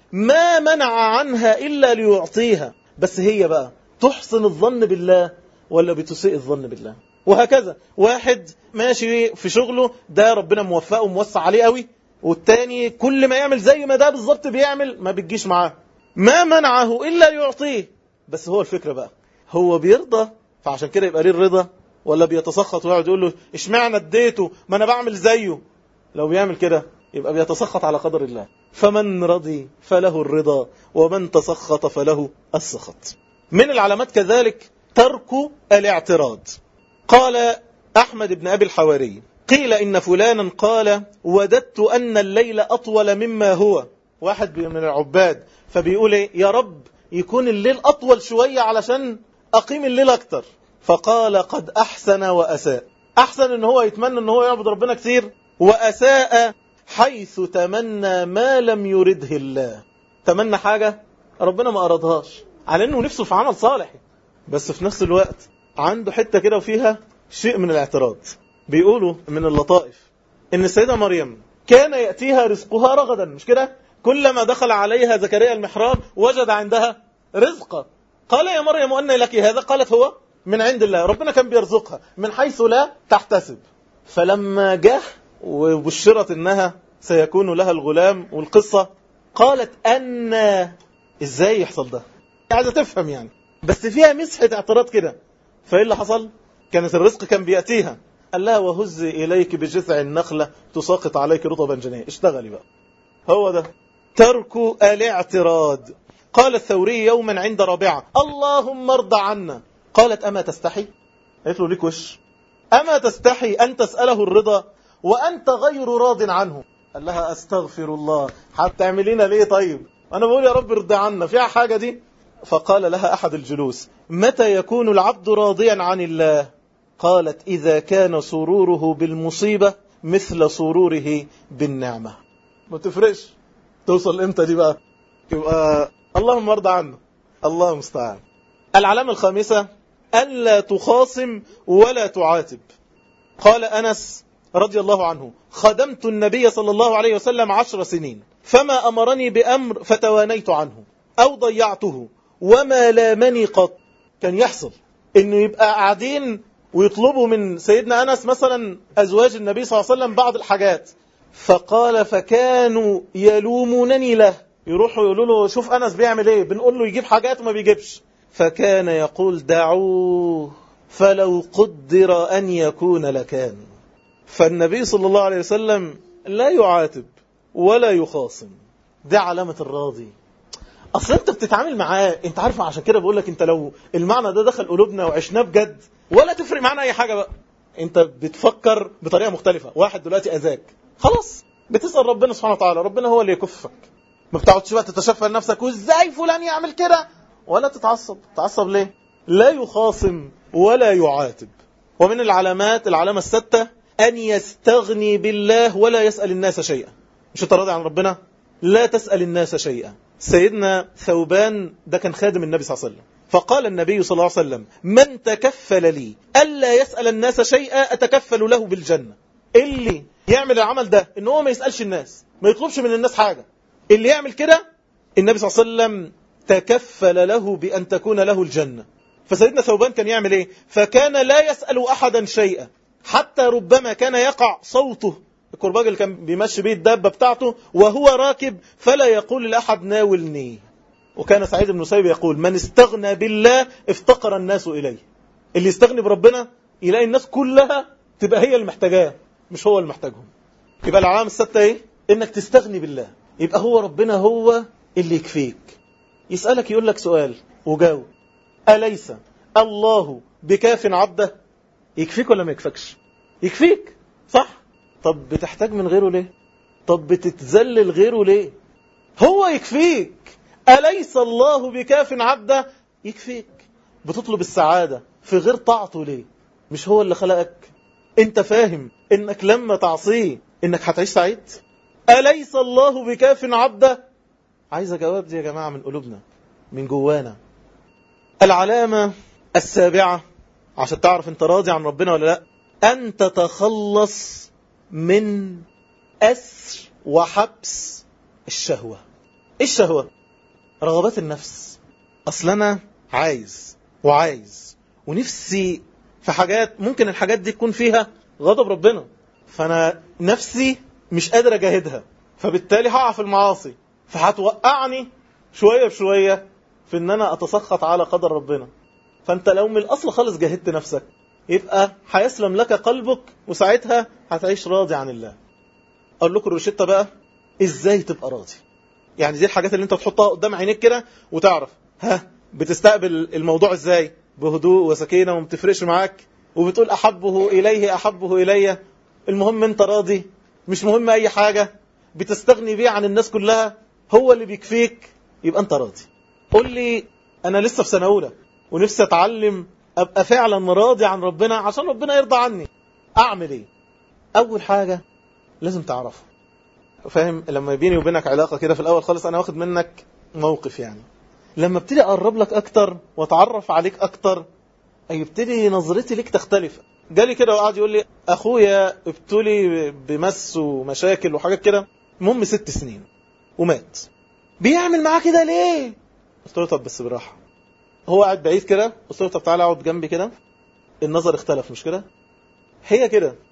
ما منع عنها إلا ليعطيها. بس هي بقى تحسن الظن بالله ولا بتسيء الظن بالله؟ وهكذا واحد ماشي في شغله ده ربنا موفقه وموسع عليه قوي، والتاني كل ما يعمل زي ما ده بالظبط بيعمل ما بتجيش معاه. ما منعه إلا ليعطيه. بس هو الفكرة بقى هو بيرضى فعشان كده يبقى ليه الرضا، ولا بيتسخط ويقعد يقول له اشمعنى اديته ما انا بعمل زيه؟ لو بيعمل كده يبقى بيتسخط على قدر الله. فمن رضي فله الرضا ومن تسخط فله السخط. من العلامات كذلك ترك الاعتراض. قال أحمد بن أبي الحواري قيل إن فلانا قال وددت أن الليل أطول مما هو. واحد من العباد فبيقول يا رب يكون الليل أطول شوية علشان أقيم الليل أكتر. فقال قد أحسن وأساء. أحسن إن هو يتمنى إن هو يعبد ربنا كثير، وأساء حيث تمنى ما لم يرده الله. تمنى حاجة ربنا ما أرادهاش على إنه نفسه في عمل صالح، بس في نفس الوقت عنده حتة كده وفيها شيء من الاعتراض. بيقولوا من اللطائف إن السيدة مريم كان يأتيها رزقها رغدا، مش كده؟ كلما دخل عليها زكريا المحراب وجد عندها رزقا. قال يا مريم أن لك هذا؟ قالت هو من عند الله. ربنا كان بيرزقها من حيث لا تحتسب. فلما جه وبشرت انها سيكون لها الغلام والقصة قالت أن ازاي يحصل ده؟ عايزة تفهم يعني، بس فيها مسحة اعتراض كده. فايه اللي حصل؟ كانت الرزق كان بيأتيها، قال لها وهزي إليك بجذع النخلة تساقط عليك رطبا جنيا. اشتغلي بقى. هو ده ترك الاعتراض. قال الثوري يوما عند رابعة اللهم ارضى عنا، قالت أما تستحي؟ قالت له ليك وش؟ أما تستحي أن تسأله الرضا وأنت غير راض عنه؟ قال لها أستغفر الله، هتعملين ليه طيب؟ أنا بقول يا رب ارضى عنا، فيها حاجة دي؟ فقال لها أحد الجلوس متى يكون العبد راضيا عن الله؟ قالت إذا كان سروره بالمصيبة مثل سروره بالنعمة. ما تفرقش توصل امتى دي بقى؟ يبقى اللهم ارضى عنه. الله المستعان. العلامة الخامسة ألا تخاصم ولا تعاتب. قال أنس رضي الله عنه خدمت النبي صلى الله عليه وسلم عشر سنين فما أمرني بأمر فتوانيت عنه أو ضيعته وما لامني قط. كان يحصل إنه يبقى قاعدين ويطلبوا من سيدنا أنس مثلا أزواج النبي صلى الله عليه وسلم بعض الحاجات، فقال فكانوا يلومونني له، يروحوا يقولوا له شوف أنس بيعمل إيه، بنقول له يجيب حاجات وما بيجيبش، فكان يقول دعوه فلو قدر أن يكون لكان. فالنبي صلى الله عليه وسلم لا يعاتب ولا يخاصم. ده علامة الراضي. أصلا أنت بتتعامل معاه، أنت عارف عشان كده بقول لك أنت لو المعنى ده دخل قلوبنا وعشناه بجد ولا تفرق معنا أي حاجة بقى. أنت بتفكر بطريقة مختلفة. واحد دلوقتي أذاك، خلاص بتسأل ربنا سبحانه وتعالى، ربنا هو اللي يكفك. ما بتقعدش بقى تتشفى لنفسك وإزاي فلان يعمل كده، ولا تتعصب. تتعصب ليه؟ لا يخاصم ولا يعاتب. ومن العلامات العلامة الستة أن يستغني بالله ولا يسأل الناس شيئا. مش انت راضي عن ربنا؟ لا تسأل الناس شيئا. سيدنا ثوبان ده كان خادم النبي صلى الله عليه وسلم، فقال النبي صلى الله عليه وسلم من تكفل لي ألا يسأل الناس شيئا أتكفل له بالجنة. اللي يعمل العمل ده إن هو ما يسألش الناس، ما يطلبش من الناس حاجة، اللي يعمل كده النبي صلى الله عليه وسلم تكفل له بأن تكون له الجنة. فسيدنا ثوبان كان يعمل ايه؟ فكان لا يسأل أحدا شيئا، حتى ربما كان يقع صوته، الكرباج اللي كان بيمشي بيه الدابة بتاعته وهو راكب، فلا يقول لأحد ناولني. وكان سعيد بن مسيب يقول من استغنى بالله افتقر الناس إليه. اللي يستغني بربنا يلاقي الناس كلها تبقى هي اللي محتاجاه مش هو اللي محتاجهم. يبقى العلامة الستة ايه؟ انك تستغني بالله، يبقى هو ربنا هو اللي يكفيك. يسألك يقول لك سؤال وجاوب، أليس الله بكاف عبده؟ يكفيك ولا ما يكفكش؟ يكفيك صح؟ طب بتحتاج من غيره ليه؟ طب بتتذلل غيره ليه؟ هو يكفيك. أليس الله بكاف عبده؟ يكفيك. بتطلب السعادة في غير طاعته ليه؟ مش هو اللي خلقك؟ انت فاهم انك لما تعصيه انك هتعيش سعيد؟ أليس الله بكاف عبده؟ عايز جواب دي يا جماعة من قلوبنا من جوانا. العلامة السابعة عشان تعرف انت راضي عن ربنا ولا لا، أن تتخلص من أسر وحبس الشهوة. ايه الشهوة؟ رغبات النفس. أصل أنا عايز وعايز ونفسي في حاجات، ممكن الحاجات دي تكون فيها غضب ربنا، فأنا نفسي مش قادر أجاهدها، فبالتالي هقع في المعاصي، فهتوقعني شوية بشوية في ان انا اتسخط على قدر ربنا. فانت لو من الاصل خالص جاهدت نفسك يبقى هيسلم لك قلبك، وساعتها هتعيش راضي عن الله. اقول لكم الروشتة بقى ازاي تبقى راضي. يعني دي الحاجات اللي انت تحطها قدام عينيك كده وتعرف ها بتستقبل الموضوع ازاي، بهدوء وسكينة وما بتفرقش معاك، وبتقول احبه اليه احبه الي. المهم انت راضي، مش مهم اي حاجة، بتستغني بيه عن الناس كلها، هو اللي بيكفيك، يبقى انت راضي. قول لي انا لسه في سنة اولى ونفسي اتعلم ابقى فعلا راضي عن ربنا عشان ربنا يرضى عني، اعمل ايه؟ اول حاجة لازم تعرفه. فاهم لما بيني وبينك علاقة كده في الاول خالص انا واخد منك موقف، يعني لما ابتدي اقرب لك اكتر واتعرف عليك اكتر يبتدي نظرتي ليك تختلف. جالي كده وقعد يقول لي اخويا ابتلي بمس ومشاكل وحاجات كده، المهم ست سنين ومات، بيعمل معاه كده ليه؟ قلت له طب بس براحة. هو قاعد بعيد كده، قلت له طب تعالى اقعد جنبي كده. النظر اختلف مش كده؟ هي كده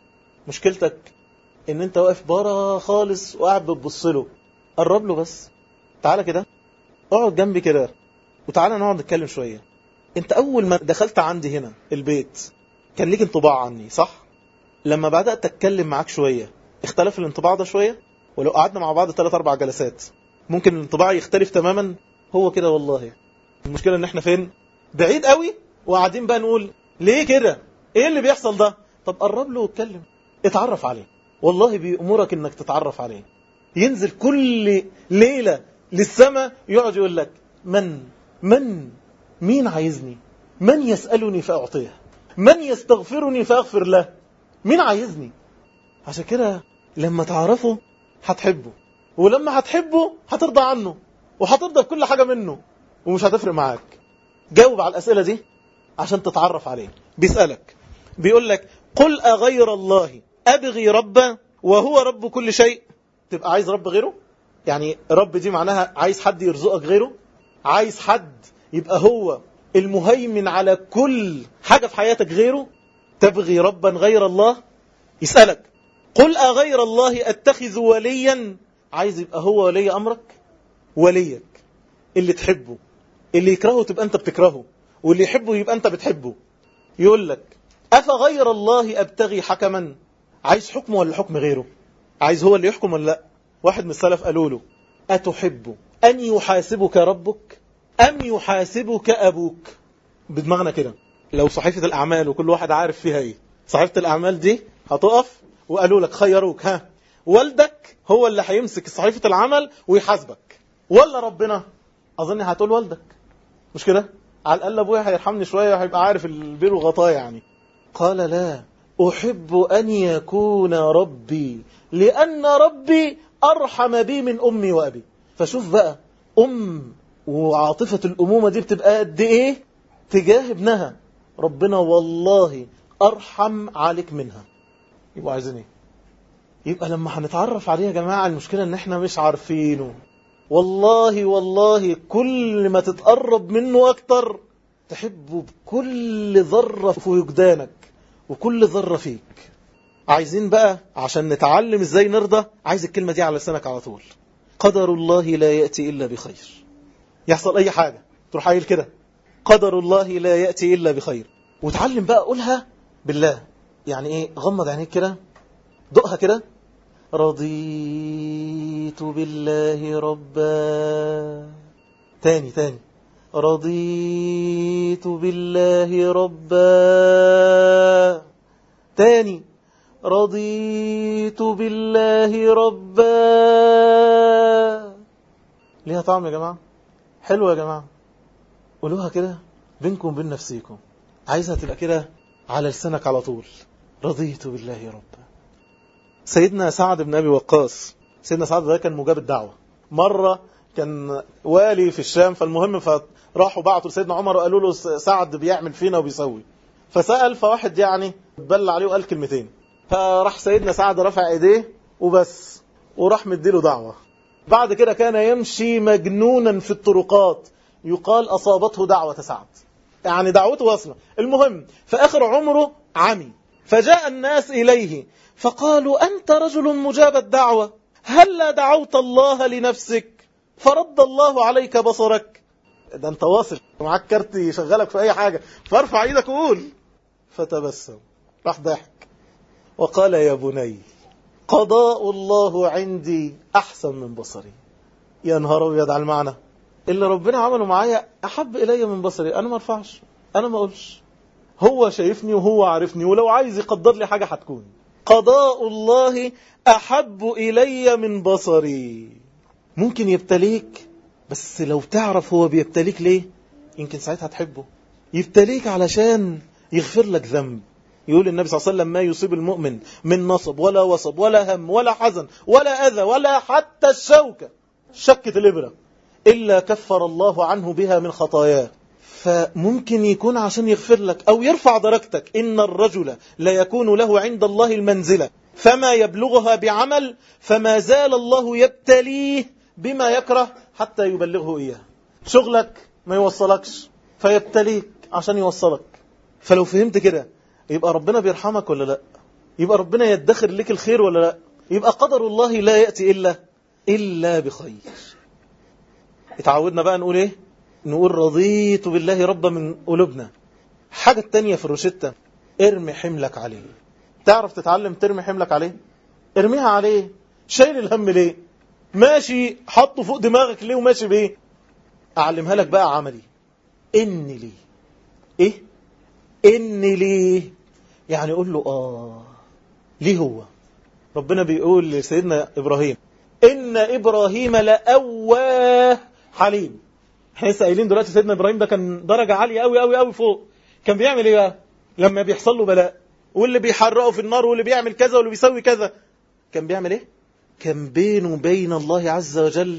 مشكلتك ان انت واقف برا خالص وقاعد بتبص له. قرب له بس، تعالى كده اقعد جنبي كده وتعالى نقعد نتكلم شوية. انت اول ما دخلت عندي هنا البيت كان ليك انطباع عني صح؟ لما بدأت اتكلم معاك شوية اختلف الانطباع ده شوية؟ ولو قعدنا مع بعض ثلاث اربع جلسات ممكن الانطباع يختلف تماما. هو كده والله. المشكلة ان احنا فين؟ بعيد قوي وقاعدين بقى نقول ليه كده؟ ايه اللي بيحصل ده؟ طب قرب له واتكلم، اتعرف عليه. والله بيأمرك انك تتعرف عليه. ينزل كل ليلة للسماء يقعد يقول لك من من مين عايزني؟ من يسألني فأعطيه؟ من يستغفرني فأغفر له؟ مين عايزني؟ عشان كده لما تعرفه هتحبه، ولما هتحبه هترضى عنه وهترضى بكل حاجة منه ومش هتفرق معاك. جاوب على الأسئلة دي عشان تتعرف عليه. بيسألك بيقول لك قل أغير الله أبغي ربا وهو رب كل شيء. تبقى عايز رب غيره؟ يعني رب دي معناها عايز حد يرزقك غيره؟ عايز حد يبقى هو المهيمن على كل حاجة في حياتك غيره؟ تبغي ربا غير الله؟ يسألك قل أغير الله أتخذ وليا. عايز يبقى هو ولي أمرك؟ وليك اللي تحبه، اللي يكرهه تبقى أنت بتكرهه، واللي يحبه يبقى أنت بتحبه. يقول لك أفغير الله أبتغي حكما. عايز حكمه ولا حكم غيره؟ عايز هو اللي يحكم ولا لا؟ واحد من السلف قالوا له أتحب أن يحاسبك ربك أم يحاسبك أبوك؟ بدماغنا كده لو صحيفة الأعمال وكل واحد عارف فيها إيه، صحيفة الأعمال دي هتقف وقالوا لك خيروك، ها والدك هو اللي هيمسك صحيفة العمل ويحاسبك ولا ربنا؟ أظن هتقول والدك، مش كده؟ على الأقل أبويا هيرحمني شوية وهيبقى عارف البير وغطاه يعني. قال لا، أحب أن يكون ربي لأن ربي أرحم بي من أمي وأبي. فشوف بقى أم وعاطفة الأمومة دي بتبقى قد إيه تجاه ابنها. ربنا والله أرحم عليك منها. يبقى عايزين إيه؟ يبقى لما هنتعرف عليه يا جماعة المشكلة إن إحنا مش عارفينه. والله والله كل ما تتقرب منه أكتر تحبه بكل ذرة في وجدانك وكل ذرة فيك. عايزين بقى عشان نتعلم إزاي نرضى، عايز الكلمة دي على لسانك على طول. قدر الله لا يأتي إلا بخير. يحصل أي حاجة تروح قايل كده قدر الله لا يأتي إلا بخير. وتعلم بقى قولها بالله. يعني إيه؟ غمض عينيك كده، دقها كده. رضيت بالله ربا. تاني تاني رضيت بالله ربا. تاني رضيت بالله ربا. ليها طعم يا جماعة، حلوة يا جماعة. قولوها كده بينكم وبين نفسيكم. عايزها تبقى كده على لسانك على طول. رضيت بالله ربا. سيدنا سعد بن أبي وقاص، سيدنا سعد ده كان مجاب الدعوة. مرة كان والي في الشام، فالمهم فراحوا بعتوا لسيدنا عمر وقالوا له سعد بيعمل فينا وبيسوي. فسأل فواحد يعني بل عليه وقال كلمتين، فراح سيدنا سعد رفع ايديه وبس وراح مديله دعوة. بعد كده كان يمشي مجنونا في الطرقات، يقال أصابته دعوة سعد، يعني دعوته واصلة. المهم في آخر عمره عمي، فجاء الناس إليه فقالوا أنت رجل مجاب الدعوة، هل لا دعوت الله لنفسك فرد الله عليك بصرك؟ ده أنت واصل معاك كارت يشغلك في أي حاجة، فارفع ايدك وقول. فتبسم راح ضحك وقال يا بني قضاء الله عندي أحسن من بصري. يا نهار أبيض على المعنى. اللي ربنا عمله معايا أحب إلي من بصري. أنا ما ارفعش، أنا ما أقولش، هو شايفني وهو عارفني، ولو عايز يقدر لي حاجة هتكون. قضاء الله أحب إلي من بصري. ممكن يبتليك، بس لو تعرف هو بيبتليك ليه يمكن ساعتها تحبه. يبتليك علشان يغفر لك ذنب. يقول النبي صلى الله عليه وسلم ما يصيب المؤمن من نصب ولا وصب ولا هم ولا حزن ولا أذى ولا حتى الشوكة، شكة الإبرة، إلا كفر الله عنه بها من خطاياه. فممكن يكون عشان يغفر لك أو يرفع درجتك. إن الرجل لا يكون له عند الله المنزلة فما يبلغها بعمل فما زال الله يبتليه بما يكره حتى يبلغه إياه. شغلك ما يوصلكش فيبتليك عشان يوصلك. فلو فهمت كده يبقى ربنا بيرحمك ولا لا؟ يبقى ربنا يدخر لك الخير ولا لا؟ يبقى قدر الله لا يأتي إلا إلا بخير. اتعودنا بقى نقول ايه؟ نقول رضيت بالله ربا من قلوبنا. حاجة تانية في الروشتة، ارمي حملك عليه. تعرف تتعلم ترمي حملك عليه؟ ارميها عليه. شايل الهم ليه؟ ماشي حطه فوق دماغك ليه وماشي بيه؟ أعلمها لك بقى عملي. إني ليه؟ إيه؟ إني ليه؟ يعني قول له آه ليه هو؟ ربنا بيقول لسيدنا إبراهيم إن إبراهيم لأواه حليم. احنا لسه قايلين دلوقتي سيدنا إبراهيم ده كان درجة عالية قوي قوي قوي فوق. كان بيعمل إيه بقى؟ لما بيحصل له بلاء واللي بيحرقه في النار واللي بيعمل كذا واللي بيسوي كذا، كان بيعمل إيه؟ كان بينه وبين الله عز وجل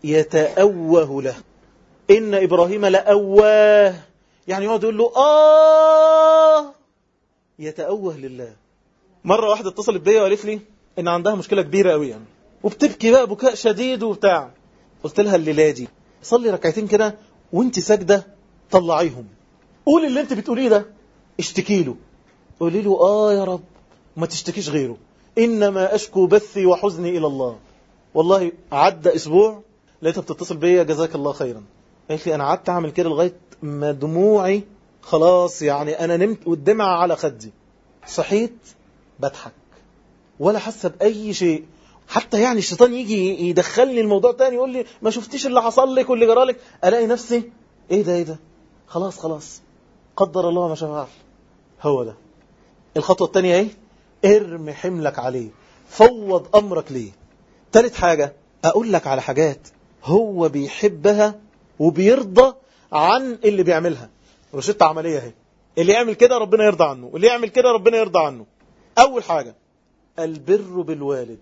يتأوه له. إن إبراهيم لأواه، يعني يقعد يقول له آه، يتأوه لله. مرة واحدة اتصلت بيا وقالت لي إن عندها مشكلة كبيرة قوي يعني، وبتبكي بقى بكاء شديد وبتاع. قلت لها الليلة دي صلي ركعتين كده وانت ساجدة طلعيهم، قولي اللي انت بتقوليه ده، اشتكي له، قولي له آه يا رب وما تشتكيش غيره، إنما أشكو بثي وحزني إلى الله. والله عدى أسبوع لقيتها بتتصل بيا جزاك الله خيرا. قالت لي أنا قعدت أعمل كده لغاية ما دموعي خلاص، يعني أنا نمت والدمعة على خدي، صحيت بضحك ولا حاسة بأي شيء. حتى يعني الشيطان يجي يدخلني الموضوع تاني يقول لي ما شفتيش اللي حصل لك واللي جرى لك، ألاقي نفسي إيه ده إيه ده خلاص خلاص قدر الله ما شاء فعل. هو ده الخطوة التانية. إيه؟ ارمي حملك عليه، فوض أمرك ليه. تالت حاجة أقول لك على حاجات هو بيحبها وبيرضى عن اللي بيعملها. روشتة عملية اهي، اللي يعمل كده ربنا يرضى عنه واللي يعمل كده ربنا يرضى عنه. أول حاجة البر بالوالد،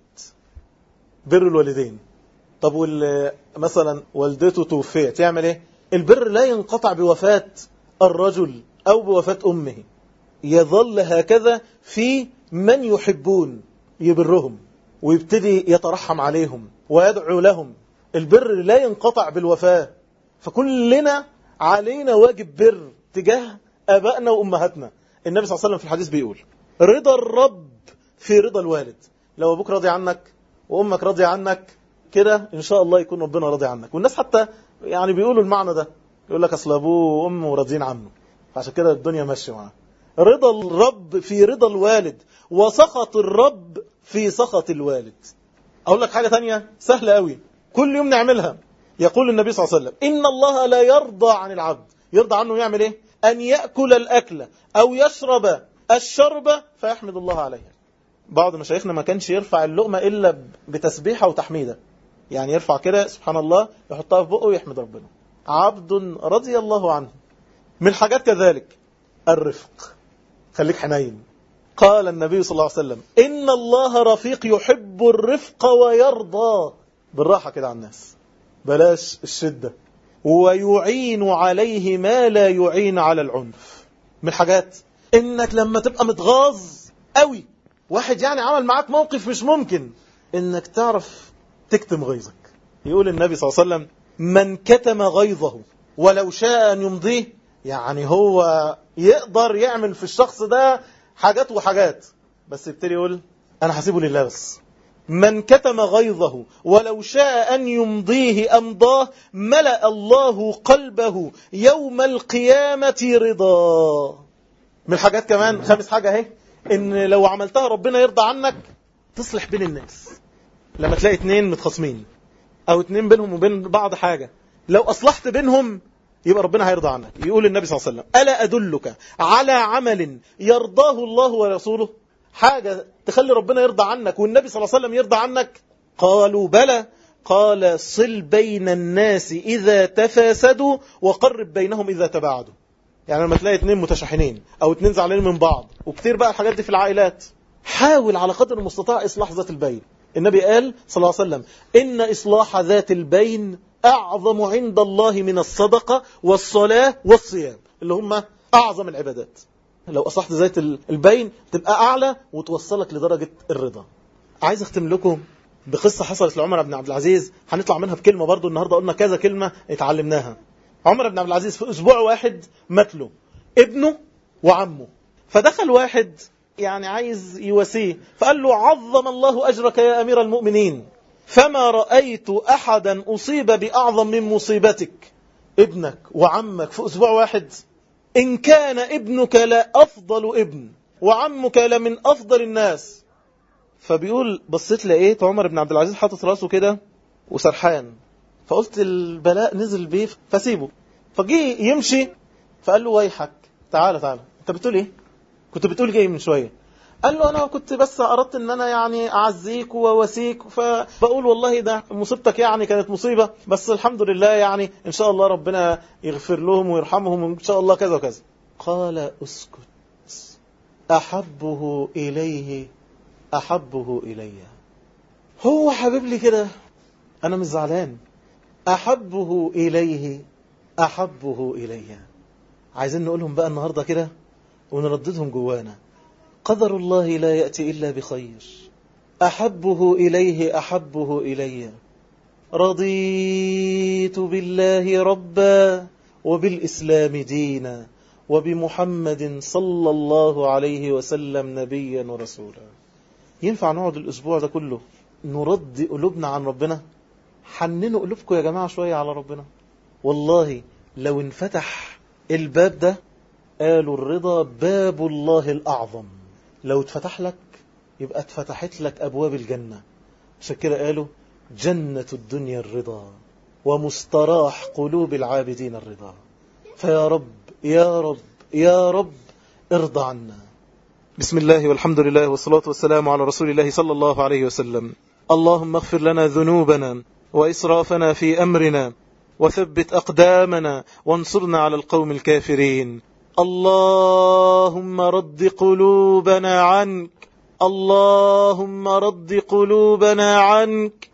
بر الوالدين. طب واللي مثلا والدته توفيت يعمل ايه؟ البر لا ينقطع بوفاة الرجل أو بوفاة أمه، يظل هكذا في من يحبون، يبرهم ويبتدي يترحم عليهم ويدعو لهم. البر لا ينقطع بالوفاة، فكلنا علينا واجب بر تجاه آبائنا وأمهاتنا. النبي صلى الله عليه وسلم في الحديث بيقول رضا الرب في رضا الوالد. لو أبوك راضي عنك وأمك راضي عنك كده إن شاء الله يكون ربنا راضي عنك. والناس حتى يعني بيقولوا المعنى ده، يقول لك أصل أبوه وأمه راضيين عنه فعشان كده الدنيا ماشية معاه. رضا الرب في رضا الوالد وسخط الرب في سخط الوالد. أقول لك حاجة تانية سهلة قوي كل يوم نعملها. يقول النبي صلى الله عليه وسلم إن الله لا يرضى عن العبد. يرضى عنه يعمل إيه؟ أن يأكل الأكل أو يشرب الشرب فيحمد الله عليها. بعض مشايخنا ما كانش يرفع اللقمة إلا بتسبيحة وتحميدة، يعني يرفع كده سبحان الله يحطها في بقه ويحمد ربنا. عبد رضي الله عنه. من حاجات كذلك الرفق، خليك حنين. قال النبي صلى الله عليه وسلم إن الله رفيق يحب الرفق ويرضى. بالراحة كده على الناس، بلاش الشدة. ويعين عليه ما لا يعين على العنف. من الحاجات إنك لما تبقى متغاظ قوي، واحد يعني عمل معاك موقف مش ممكن، إنك تعرف تكتم غيظك. يقول النبي صلى الله عليه وسلم من كتم غيظه ولو شاء أن يمضيه، يعني هو يقدر يعمل في الشخص ده حاجات وحاجات، بس يبتدي يقول أنا هسيبه لله بس. من كتم غيظه ولو شاء أن يمضيه أمضاه ملأ الله قلبه يوم القيامة رضا. من الحاجات كمان خامس حاجة اهي، إن لو عملتها ربنا يرضى عنك. تصلح بين الناس. لما تلاقي اتنين متخاصمين أو اتنين بينهم وبين بعض حاجة، لو أصلحت بينهم يبقى ربنا هيرضى عنك. يقول النبي صلى الله عليه وسلم ألا أدلك على عمل يرضاه الله ورسوله؟ حاجة تخلي ربنا يرضى عنك والنبي صلى الله عليه وسلم يرضى عنك. قالوا بلى. قال صل بين الناس إذا تفاسدوا وقرب بينهم إذا تباعدوا. يعني لما تلاقي اتنين متشاحنين أو اتنين زعلانين من بعض، وكتير بقى الحاجات دي في العائلات، حاول على قدر المستطاع إصلاح ذات البين. النبي قال صلى الله عليه وسلم إن إصلاح ذات البين أعظم عند الله من الصدقة والصلاة والصيام، اللي هم أعظم العبادات. لو أصلحت ذات البين تبقى أعلى وتوصلك لدرجة الرضا. عايز أختم لكم بقصة حصلت لعمر بن عبد العزيز، هنطلع منها بكلمة برضو. النهاردة قلنا كذا كلمة اتعلمناها. عمر بن عبد العزيز في أسبوع واحد مات له ابنه وعمه، فدخل واحد يعني عايز يواسيه، فقال له عظم الله أجرك يا أمير المؤمنين، فما رأيت أحدا أصيب بأعظم من مصيبتك، ابنك وعمك في أسبوع واحد، إن كان ابنك لا أفضل ابن وعمك لمن أفضل الناس. فبيقول بصيت لقيت عمر بن عبد العزيز حاطط راسه كده وسرحان، فقلت البلاء نزل بيه فسيبه. فجي يمشي فقال له ويحك، تعالى تعالى، انت بتقول ايه؟ كنت بتقول ايه من شوية؟ قال له انا كنت بس اردت ان انا يعني اعزيك وواسيك، فبقول والله ده مصيبتك يعني كانت مصيبة، بس الحمد لله يعني ان شاء الله ربنا يغفر لهم ويرحمهم وان شاء الله كذا وكذا. قال اسكت، احبه اليه احبه الي. هو حبيب لي كده، انا مش زعلان. احبه اليه احبه الي. عايزين نقولهم بقى النهاردة كده ونرددهم جوانا. قدر الله لا يأتي إلا بخير. أحبه إليه أحبه إلي. رضيت بالله ربا وبالإسلام دينا وبمحمد صلى الله عليه وسلم نبيا ورسولا. ينفع نقعد الأسبوع ده كله نرد قلوبنا عن ربنا؟ حننوا قلوبكم يا جماعة شوية على ربنا. والله لو انفتح الباب ده، قالوا الرضا باب الله الأعظم، لو اتفتح لك يبقى اتفتحت لك أبواب الجنة. عشان كده قالوا جنة الدنيا الرضا ومستراح قلوب العابدين الرضا. فيا رب يا رب يا رب ارضى عنا. بسم الله والحمد لله والصلاة والسلام على رسول الله صلى الله عليه وسلم. اللهم اغفر لنا ذنوبنا وإسرافنا في أمرنا وثبت أقدامنا وانصرنا على القوم الكافرين. اللهم رد قلوبنا عنك، اللهم رد قلوبنا عنك،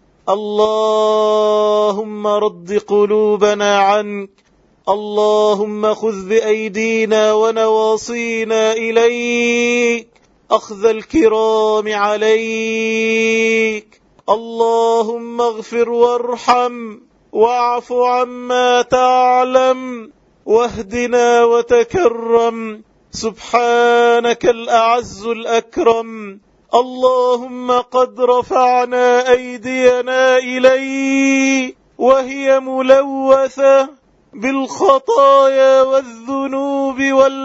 اللهم رد قلوبنا عنك. اللهم خذ بأيدينا ونواصينا إليك أخذ الكرام عليك. اللهم اغفر وارحم واعف عما تعلم واهدنا وتكرم. سبحانك الأعز الأكرم. اللهم قد رفعنا أيدينا إليك وهي ملوثة بالخطايا والذنوب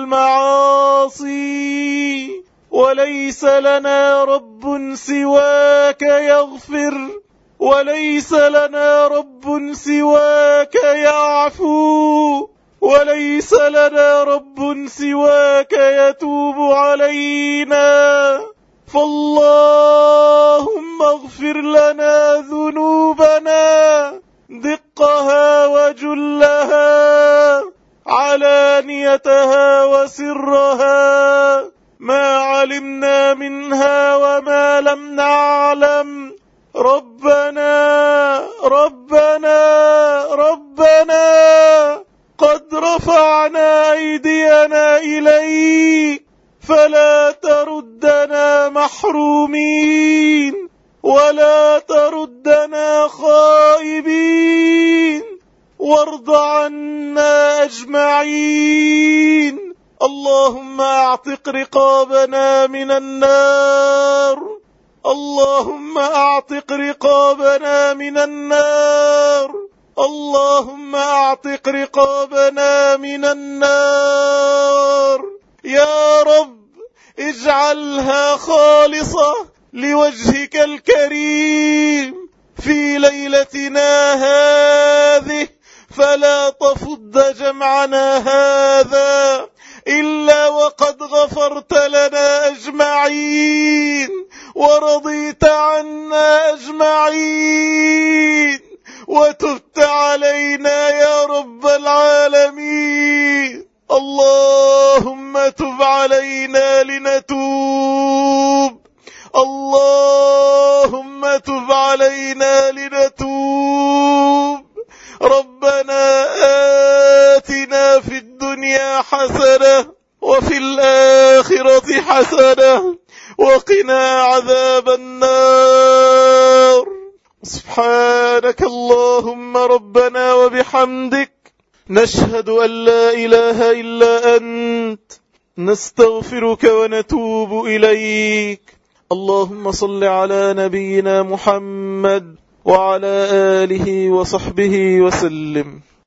والمعاصي، وليس لنا رب سواك يغفر، وليس لنا رب سواك يعفو، وليس لنا رب سواك يتوب علينا. فاللهم اغفر لنا ذنوبنا دقها وجلها علانيتها وسرها، ما علمنا منها وما لم نعلم. ربنا ربنا ربنا قد رفعنا أيدينا إليك فلا تردنا محرومين ولا تردنا خائبين، وارض عنا أجمعين. اللهم اعتق رقابنا من النار، اللهم اعتق رقابنا من النار، اللهم اعتق رقابنا من النار. يا رب اجعلها خالصة لوجهك الكريم في ليلتنا هذه، فلا تفض جمعنا هذا إلا وقد غفرت لنا أجمعين ورضيت عنا أجمعين وتبت علينا يا رب العالمين. اللهم تب علينا لنتوب، اللهم تب علينا لنتوب. ربنا آتنا في الدنيا حسنة وفي الآخرة حسنة وقنا عذاب النار. سبحانك اللهم ربنا وبحمدك، نشهد أن لا إله إلا أنت، نستغفرك ونتوب إليك. اللهم صل على نبينا محمد وعلى آله وصحبه وسلم.